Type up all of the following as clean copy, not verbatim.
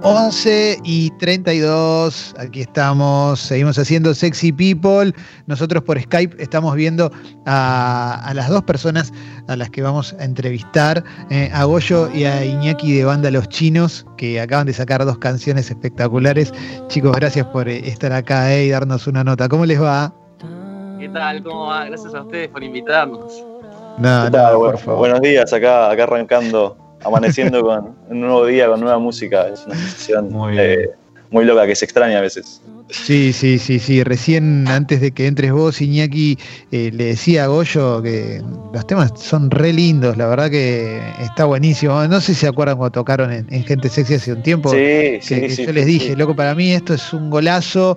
11:32, aquí estamos, seguimos haciendo Sexy People. Nosotros por Skype estamos viendo a las dos personas a las que vamos a entrevistar, a Goyo y a Iñaki de banda Los Chinos, que acaban de sacar 2 canciones espectaculares. Chicos, gracias por estar acá y darnos una nota. ¿Cómo les va? ¿Qué tal? ¿Cómo va? Gracias a ustedes por invitarnos. No, por favor. Buenos días, acá arrancando, amaneciendo con un nuevo día, con nueva música. Es una sensación muy loca que se extraña a veces. Sí. Recién, antes de que entres vos, Iñaki, le decía a Goyo que los temas son re lindos, la verdad que está buenísimo. No sé si se acuerdan cuando tocaron en Gente Sexy hace un tiempo. Sí, yo les dije, loco, para mí esto es un golazo.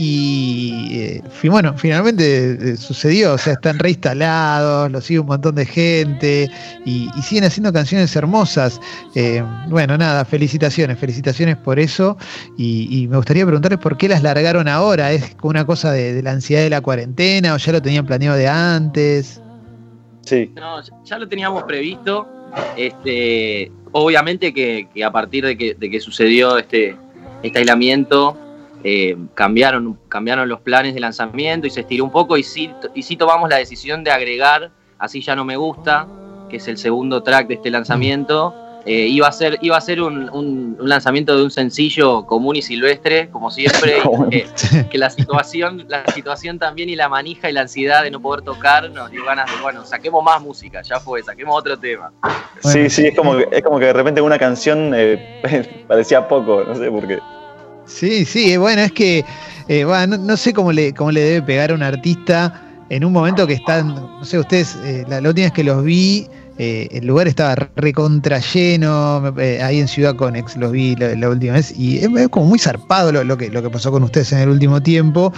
Y bueno, finalmente sucedió. O sea, están reinstalados, lo sigue un montón de gente y siguen haciendo canciones hermosas. Bueno, nada, felicitaciones por eso. Y me gustaría preguntarles por qué las largaron ahora. ¿Es una cosa de la ansiedad de la cuarentena o ya lo tenían planeado de antes? Sí. No, ya lo teníamos previsto. Obviamente que a partir de que sucedió este aislamiento, cambiaron los planes de lanzamiento y se estiró un poco y sí tomamos la decisión de agregar Así ya no me gusta, que es el segundo track de este lanzamiento. Iba a ser un lanzamiento de un sencillo común y silvestre, como siempre, y que la situación también y la manija y la ansiedad de no poder tocar nos dio ganas de, bueno, saquemos más música, ya fue, saquemos otro tema. Sí, es como que de repente una canción parecía poco, no sé por qué. Sí, bueno, es que no sé cómo le debe pegar a un artista en un momento que están, no sé, ustedes, la última vez que los vi, el lugar estaba recontra lleno, ahí en Ciudad Conex los vi la última vez, y es como muy zarpado lo que pasó con ustedes en el último tiempo,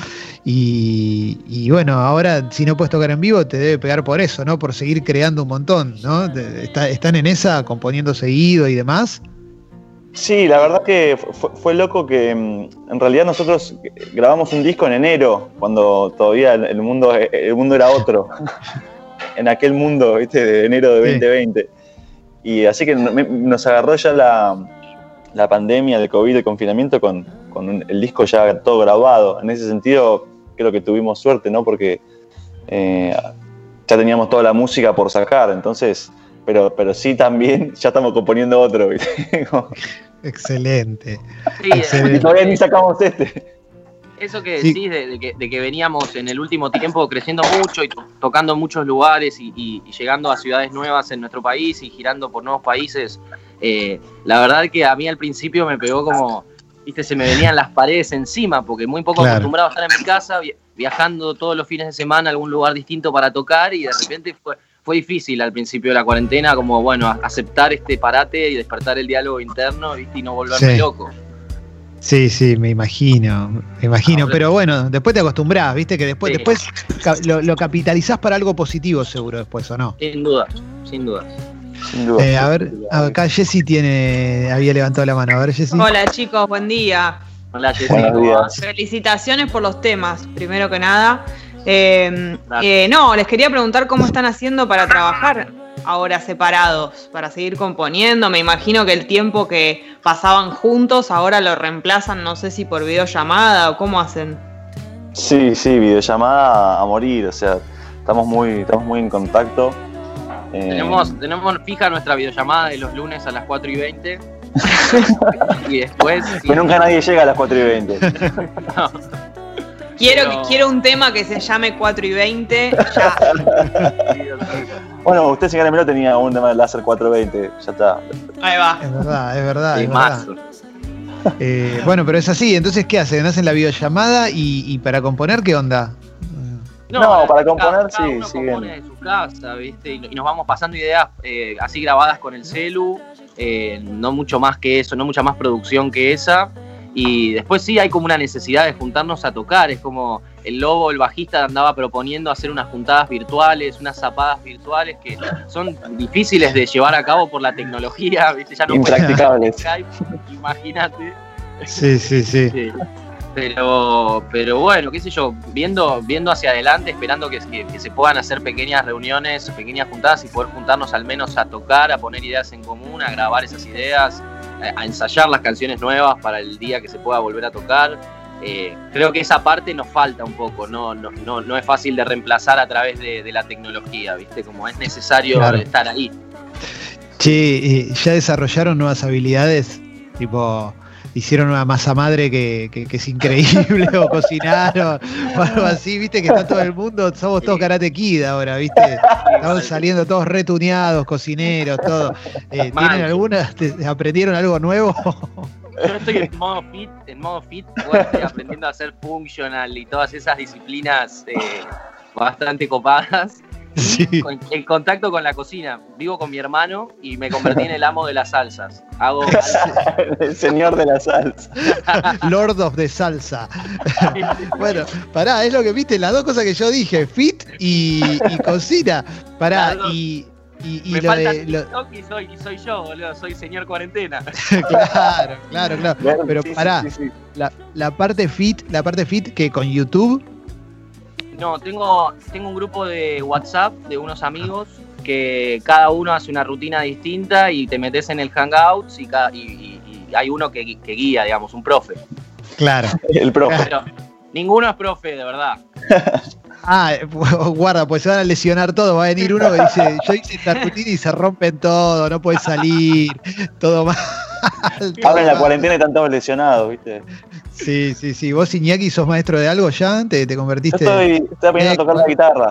y bueno, ahora si no puedes tocar en vivo te debe pegar por eso, ¿no? Por seguir creando un montón, ¿no? ¿Están en esa, componiendo seguido y demás? Sí, la verdad que fue loco que en realidad nosotros grabamos un disco en enero, cuando todavía el mundo era otro. En aquel mundo, ¿viste? De enero de 2020. Y así que nos agarró ya la pandemia, el COVID, el confinamiento con el disco ya todo grabado. En ese sentido creo que tuvimos suerte, ¿no? Porque ya teníamos toda la música por sacar, entonces, pero sí también ya estamos componiendo otro, ¿viste? Excelente. Sí, y todavía ni sacamos este. Eso que decís de que veníamos en el último tiempo creciendo mucho y tocando en muchos lugares y llegando a ciudades nuevas en nuestro país y girando por nuevos países, la verdad que a mí al principio me pegó como, viste, se me venían las paredes encima, porque muy poco acostumbrado a estar en mi casa, viajando todos los fines de semana a algún lugar distinto para tocar, y de repente fue difícil al principio de la cuarentena, como bueno, aceptar este parate y despertar el diálogo interno, viste, y no volverme loco. Sí, me imagino, pero bueno, después te acostumbrás, viste, que después lo capitalizás para algo positivo seguro después, ¿o no? Sin duda. A ver, acá Jessy había levantado la mano, a ver, Jessy. Hola chicos, buen día. Hola Jessy. Buenos días. Felicitaciones por los temas, primero que nada. Les quería preguntar cómo están haciendo para trabajar ahora separados, para seguir componiendo. Me imagino que el tiempo que pasaban juntos ahora lo reemplazan, no sé si por videollamada o cómo hacen. Sí, videollamada a morir, o sea, estamos muy en contacto. Tenemos fija nuestra videollamada de los lunes a las 4:20 y después... Que nunca nadie llega a las 4:20. No. Quiero un tema que se llame 4:20 ya. Bueno, usted, señora Melo, tenía un tema de láser 4:20, ya está. Ahí va. Es verdad. Sí, más. Bueno, pero es así, entonces ¿qué hacen? ¿Hacen la videollamada y para componer qué onda? No, para componer cada uno compone de su casa, ¿viste? Y nos vamos pasando ideas así grabadas con el celu, no mucho más que eso, no mucha más producción que esa. Y después sí hay como una necesidad de juntarnos a tocar, es como el Lobo, el bajista, andaba proponiendo hacer unas juntadas virtuales, unas zapadas virtuales que son difíciles de llevar a cabo por la tecnología, ¿viste? Ya no impracticables. Skype, imagínate. Sí. Pero bueno, qué sé yo, viendo hacia adelante, esperando que se puedan hacer pequeñas reuniones, pequeñas juntadas y poder juntarnos al menos a tocar, a poner ideas en común, a grabar esas ideas. a ensayar las canciones nuevas para el día que se pueda volver a tocar. Creo que esa parte nos falta un poco, no es fácil de reemplazar a través de la tecnología, ¿viste? Como es necesario estar ahí. Che, ¿ya desarrollaron nuevas habilidades? Tipo, hicieron una masa madre que es increíble, o cocinaron, o algo así, viste que está todo el mundo, somos todos Karate Kid ahora, viste, estamos saliendo todos retuneados, cocineros, todo. ¿Tienen alguna, aprendieron algo nuevo? Yo estoy en modo fit, igual estoy aprendiendo a hacer functional y todas esas disciplinas bastante copadas. Sí. En contacto con la cocina. Vivo con mi hermano y me convertí en el amo de las salsas. El señor de la salsa. Lord of the salsa. Bueno, pará, es lo que viste, las dos cosas que yo dije, fit y cocina. Pará, y me lo falta de TikTok y soy yo, boludo, soy señor cuarentena. Claro. Bueno, Pero sí, pará, sí. la parte fit que con YouTube. No, tengo un grupo de WhatsApp de unos amigos que cada uno hace una rutina distinta y te metes en el Hangouts y hay uno que guía, digamos, un profe. Claro. El profe. Pero ninguno es profe, de verdad. Guarda, pues se van a lesionar todo. Va a venir uno que dice, yo hice esta rutina y se rompen todo, no puedes salir, todo mal. Ahora en la cuarentena están todos lesionados, ¿viste? Sí. ¿Vos, Iñaki, sos maestro de algo ya? ¿Te convertiste? Yo estoy aprendiendo a tocar la guitarra.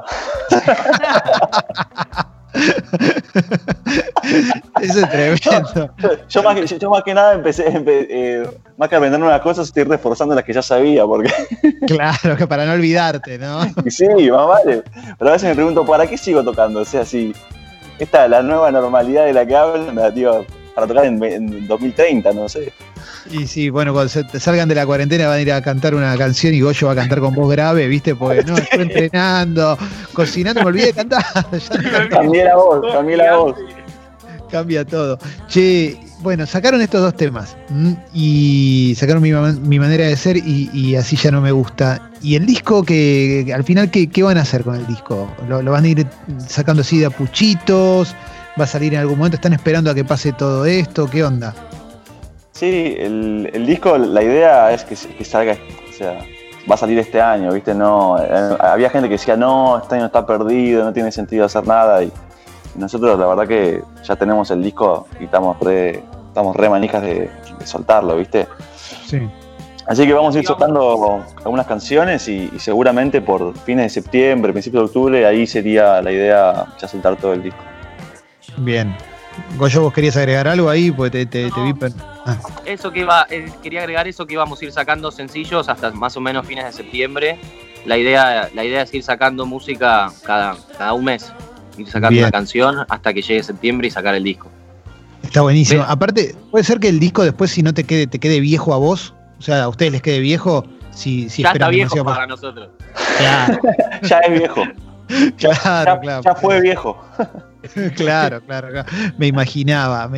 Eso es tremendo. Yo más que nada empecé más que aprender nuevas cosas, estoy reforzando las que ya sabía, porque... Claro, que para no olvidarte, ¿no? Y sí, más vale. Pero a veces me pregunto, ¿para qué sigo tocando? O sea, si esta es la nueva normalidad de la que hablan, digo, para tocar en 2030, no sé. Y sí, bueno, cuando te salgan de la cuarentena van a ir a cantar una canción y Goyo va a cantar con voz grave, ¿viste? Porque no, estoy entrenando, cocinando, me olvidé de cantar. Cambié la voz. Cambia todo. Che, bueno, sacaron estos dos temas y sacaron mi manera de ser y así ya no me gusta. Y el disco, que al final, ¿qué van a hacer con el disco? ¿Lo van a ir sacando así de a puchitos? ¿Va a salir en algún momento? ¿Están esperando a que pase todo esto? ¿Qué onda? Sí, el disco, la idea es que salga, o sea, va a salir este año, ¿viste? No, había gente que decía, no, este año está perdido, no tiene sentido hacer nada, y nosotros la verdad que ya tenemos el disco y estamos re manijas de soltarlo, ¿viste? Sí. Así que vamos a ir soltando algunas canciones y seguramente por fines de septiembre, principios de octubre, ahí sería la idea ya soltar todo el disco. Bien. Goyo, ¿vos querías agregar algo ahí? Porque te vi... Eso quería agregar eso, que íbamos a ir sacando sencillos hasta más o menos fines de septiembre. La idea es ir sacando música cada un mes, ir sacando una canción hasta que llegue septiembre y sacar el disco. Está buenísimo. Aparte, puede ser que el disco después, si no te quede viejo a vos, o sea, a ustedes les quede viejo, si ya está viejo para nosotros. Claro. Ya es viejo. Claro. Ya fue viejo. Claro. Me imaginaba.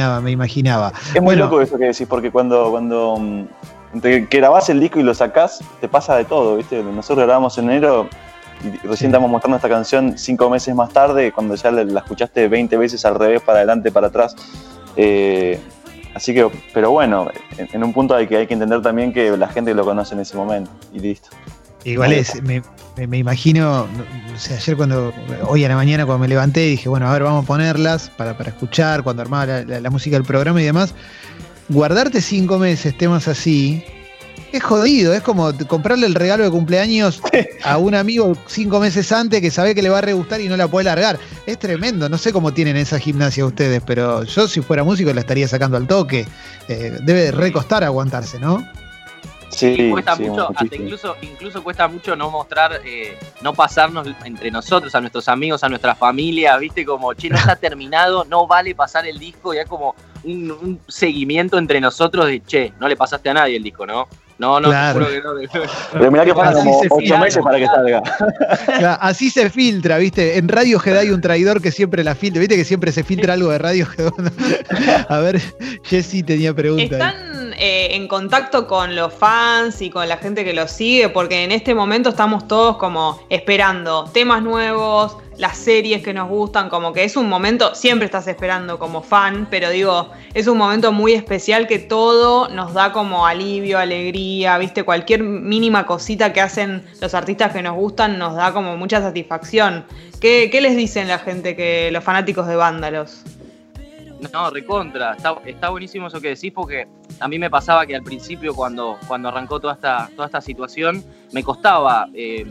Es muy loco eso que decís, porque cuando que grabás el disco y lo sacás, te pasa de todo, ¿viste? Nosotros grabamos en enero y recién estamos mostrando esta canción 5 meses más tarde, cuando ya la escuchaste 20 veces al revés, para adelante, para atrás. Así que, pero bueno, en un punto hay que entender también que la gente lo conoce en ese momento y listo. Igual me imagino, o sea, hoy a la mañana cuando me levanté dije, bueno, a ver, vamos a ponerlas para escuchar, cuando armaba la música del programa y demás. Guardarte 5 meses temas así es jodido, es como comprarle el regalo de cumpleaños a un amigo 5 meses antes que sabe que le va a re gustar y no la puede largar. Es tremendo, no sé cómo tienen esa gimnasia ustedes, pero yo si fuera músico la estaría sacando al toque. Debe recostar aguantarse, ¿no? Sí, cuesta mucho, hasta incluso cuesta mucho no mostrar, no pasarnos entre nosotros, a nuestros amigos, a nuestra familia, viste, como, che, no está terminado, no vale pasar el disco, y es como un seguimiento entre nosotros de, che, no le pasaste a nadie el disco, ¿no? No, claro. Seguro que no. Pero mirá que pasan como 8 meses para que salga. Claro, así se filtra, ¿viste? En Radiohead hay un traidor que siempre la filtra, ¿viste? Que siempre se filtra algo de Radiohead. A ver, Jessy tenía preguntas. en contacto con los fans y con la gente que los sigue? Porque en este momento estamos todos como esperando temas nuevos, las series que nos gustan, como que es un momento, siempre estás esperando como fan, pero digo, es un momento muy especial que todo nos da como alivio, alegría, ¿viste? Cualquier mínima cosita que hacen los artistas que nos gustan nos da como mucha satisfacción. ¿Qué les dicen la gente, los fanáticos de Vándalos? No, recontra. Está buenísimo eso que decís, porque a mí me pasaba que al principio, cuando arrancó toda esta situación, me costaba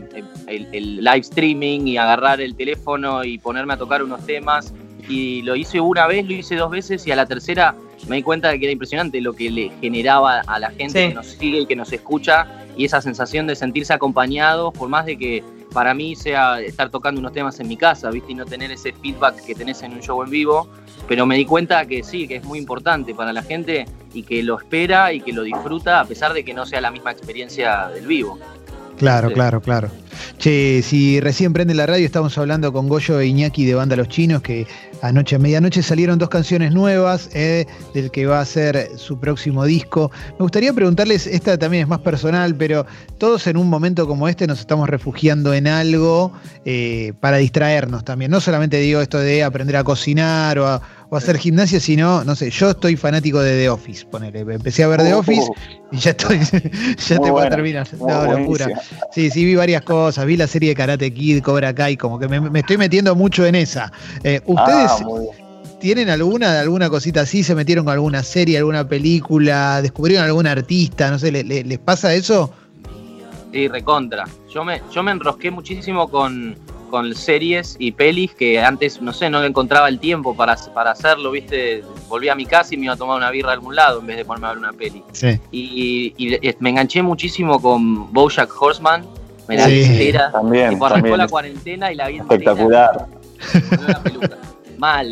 el live streaming y agarrar el teléfono y ponerme a tocar unos temas. Y lo hice una vez, lo hice 2 veces, y a la tercera me di cuenta de que era impresionante lo que le generaba a la gente que nos sigue y que nos escucha, y esa sensación de sentirse acompañados, por más de que para mí sea estar tocando unos temas en mi casa, ¿viste? Y no tener ese feedback que tenés en un show en vivo. Pero me di cuenta que sí, que es muy importante para la gente y que lo espera y que lo disfruta, a pesar de que no sea la misma experiencia del vivo. Claro, claro, claro. Che, si recién prende la radio, estamos hablando con Goyo e Iñaki de Banda Los Chinos, que anoche a medianoche salieron 2 canciones nuevas del que va a ser su próximo disco. Me gustaría preguntarles, esta también es más personal, pero todos en un momento como este nos estamos refugiando en algo para distraernos también. No solamente digo esto de aprender a cocinar o hacer gimnasia, sino, no sé, yo estoy fanático de The Office, ponele. Empecé a ver The Office y ya te voy a terminar. No, locura. Sí, vi varias cosas, vi la serie de Karate Kid, Cobra Kai, como que me estoy metiendo mucho en esa. ¿Ustedes tienen alguna cosita así? ¿Se metieron con alguna serie, alguna película? ¿Descubrieron algún artista? No sé, ¿les pasa eso? Sí, recontra. Yo me enrosqué muchísimo con series y pelis que antes, no sé, no encontraba el tiempo para hacerlo, ¿viste? Volví a mi casa y me iba a tomar una birra a algún lado en vez de ponerme a ver una peli. Sí. Y me enganché muchísimo con BoJack Horseman. Me la vi entera. También. Tipo, arrancó la cuarentena y la vi entera. Espectacular. La peluca. Mal.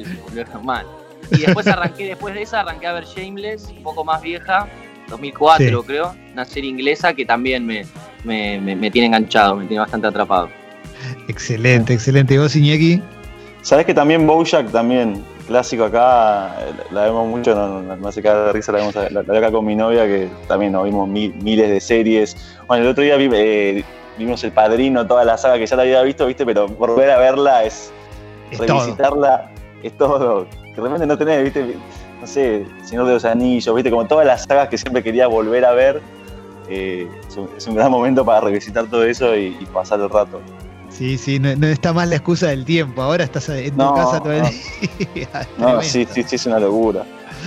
Y después de esa arranqué a ver Shameless, un poco más vieja, 2004 creo, una serie inglesa que también me tiene enganchado, me tiene bastante atrapado. Excelente, excelente. ¿Y vos, Iñaki? Sabés que también BoJack, también clásico acá, la vemos mucho, no se cae de risa, la veo acá con mi novia, que también nos vimos miles de series. Bueno, el otro día vimos El Padrino, toda la saga que ya la había visto, ¿viste? Pero volver a verla es revisitarla, es todo. Que realmente no tenés, ¿viste? No sé, Señor de los Anillos, ¿viste? Como todas las sagas que siempre quería volver a ver. Es un gran momento para revisitar todo eso y pasar el rato. Sí, no está mal la excusa del tiempo. Ahora estás en tu casa todo el día. No, sí, es una locura.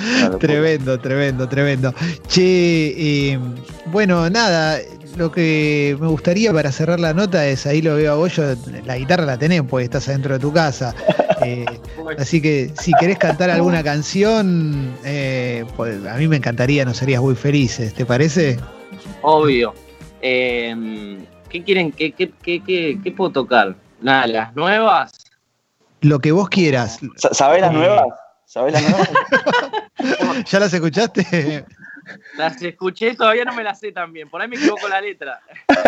Tremendo. Che, bueno, nada, lo que me gustaría para cerrar la nota es, ahí lo veo a vos, la guitarra la tenés porque estás adentro de tu casa. Así que si querés cantar alguna canción, pues, a mí me encantaría, nos serías muy felices, ¿te parece? Obvio. ¿Qué quieren? ¿Qué puedo tocar? Nada, las nuevas. Lo que vos quieras. ¿Sabés las nuevas? ¿Ya las escuchaste? Las escuché, todavía no me las sé tan bien. Por ahí me equivoco la letra.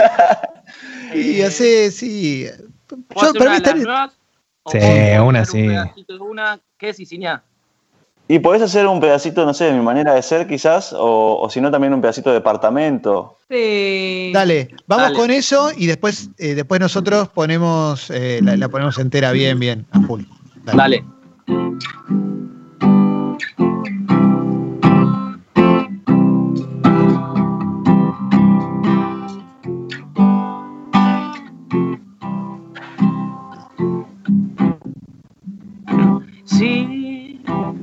Y hace, sí. ¿Puedo hacer una de las nuevas? Sí, una sí. ¿Qué es Ciñá? Y podés hacer un pedacito, no sé, de Mi Manera de Ser quizás, o si no también un pedacito de Departamento. Sí. Dale, vamos con eso y después nosotros ponemos la ponemos entera bien, a full. Dale. Sí,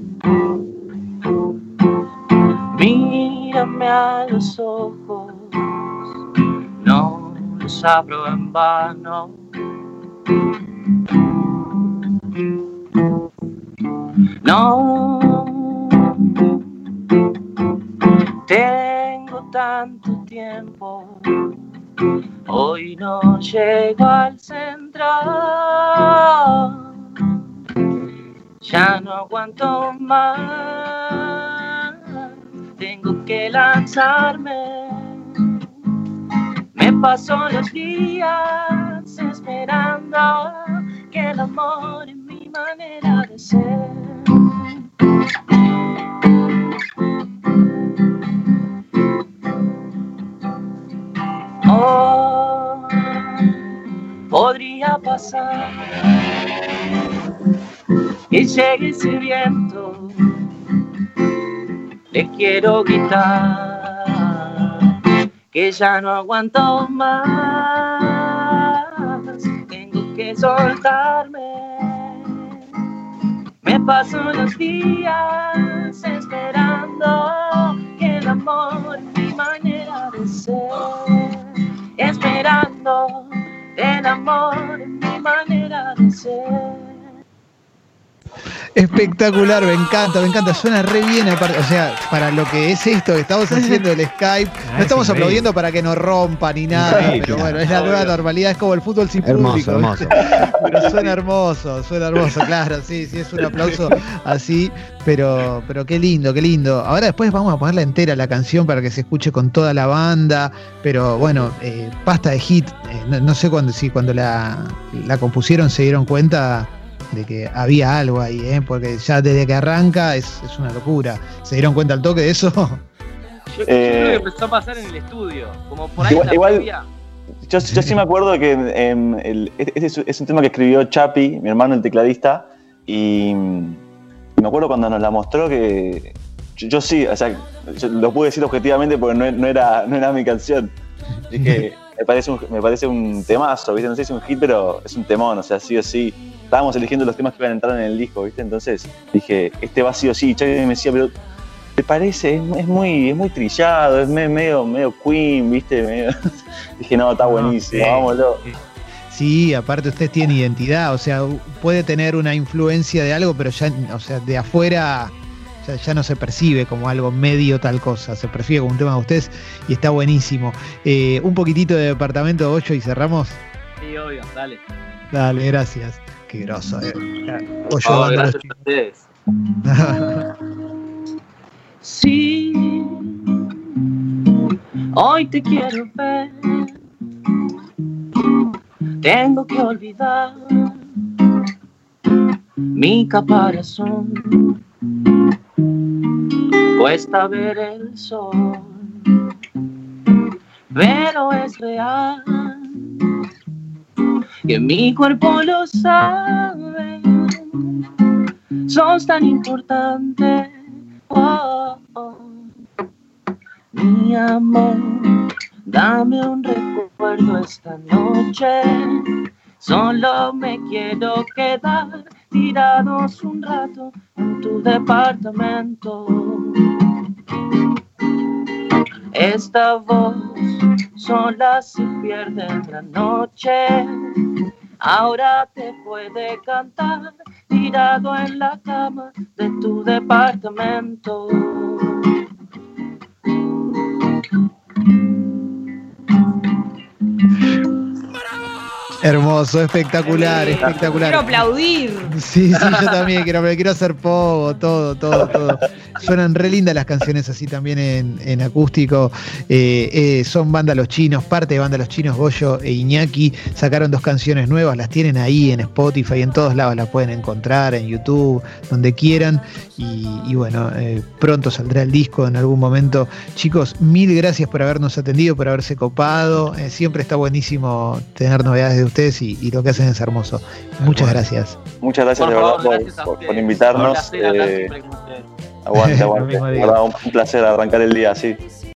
mírame a los ojos, no los abro en vano. No tengo tanto tiempo, hoy no llego al centro. Ya no aguanto más, tengo que lanzarme. Me paso los días esperando que el amor es mi manera de ser. llegue ese viento, le quiero gritar que ya no aguanto más, tengo que soltarme. Me paso los días esperando que el amor es mi manera de ser, esperando el amor es mi manera de ser. Espectacular, me encanta, suena re bien aparte, o sea, para lo que es esto que estamos haciendo el Skype, no estamos aplaudiendo para que nos rompa ni nada, pero bueno, es la nueva normalidad, es como el fútbol sin público. Hermoso. Pero suena hermoso, claro, sí, es un aplauso así, pero qué lindo. Ahora después vamos a ponerla entera la canción para que se escuche con toda la banda, pero bueno, Pasta de Hit, no sé cuando la compusieron se dieron cuenta de que había algo ahí, porque ya desde que arranca es una locura. ¿Se dieron cuenta al toque de eso? Yo creo que empezó a pasar en el estudio, como por ahí igual yo sí me acuerdo que este es un tema que escribió Chapi, mi hermano el tecladista, y me acuerdo cuando nos la mostró que yo sí, o sea, yo lo pude decir objetivamente porque no era mi canción. Dije, me parece un temazo, ¿viste? No sé si es un hit, pero es un temón, o sea, sí o sí. Estábamos eligiendo los temas que iban a entrar en el disco, ¿viste? Entonces dije, este va sí o sí. Y Chavi me decía, pero ¿te parece? Es muy trillado, es medio Queen, ¿viste? Dije, no, está buenísimo, vámonos. Sí, aparte usted tiene identidad, o sea, puede tener una influencia de algo, pero ya, o sea, de afuera ya no se percibe como algo medio tal cosa, se percibe como un tema de ustedes y está buenísimo. Un poquitito de Departamento 8 y cerramos. Sí, obvio, dale. Dale, gracias. Qué groso, gracias a ustedes. Sí, hoy te quiero ver, tengo que olvidar mi caparazón, cuesta ver el sol, pero es real que mi cuerpo lo sabe, sos tan importante, mi amor, dame un recuerdo esta noche, solo me quiero quedar tirados un rato en tu departamento. Esta voz sola se pierde en la noche, ahora te puede cantar tirado en la cama de tu departamento. Hermoso, espectacular. Quiero aplaudir. Sí, yo también quiero hacer pogo, todo. Suenan re lindas las canciones así también en acústico. Son Banda Los Chinos, parte de Banda Los Chinos, Goyo e Iñaki. Sacaron 2 canciones nuevas, las tienen ahí en Spotify, en todos lados las pueden encontrar, en YouTube, donde quieran. Y bueno, pronto saldrá el disco en algún momento. Chicos, mil gracias por habernos atendido, por haberse copado. Siempre está buenísimo tener novedades de ustedes y lo que hacen es hermoso. Muchas gracias. Muchas gracias por de favor, verdad gracias por invitarnos. Un placer hablar siempre con ustedes. Aguante. Un placer arrancar el día así.